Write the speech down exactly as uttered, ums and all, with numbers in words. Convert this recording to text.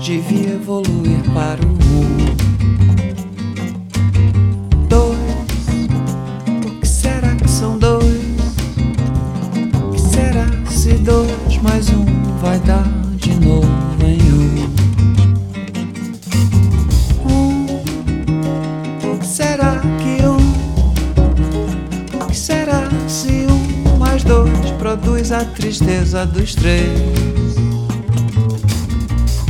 devia evoluir para o um. Dois, o que será que são dois? O que será se dois mais um vai dar de novo em um? Um, o que será que um? O que será se um mais dois produz a tristeza dos três?